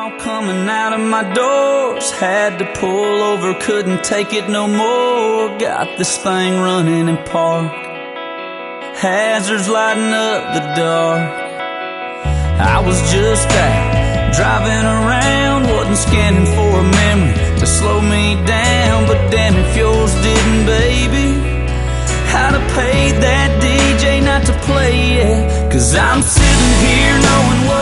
all coming out of my doors. Had to pull over, couldn't take it no more. Got this thing running in park, hazards lighting up the dark. I was just out driving around, wasn't scanning for a memory to slow me down. But damn if yours didn't, baby. I'd have paid that DJ not to play it, 'cause I'm sitting here knowing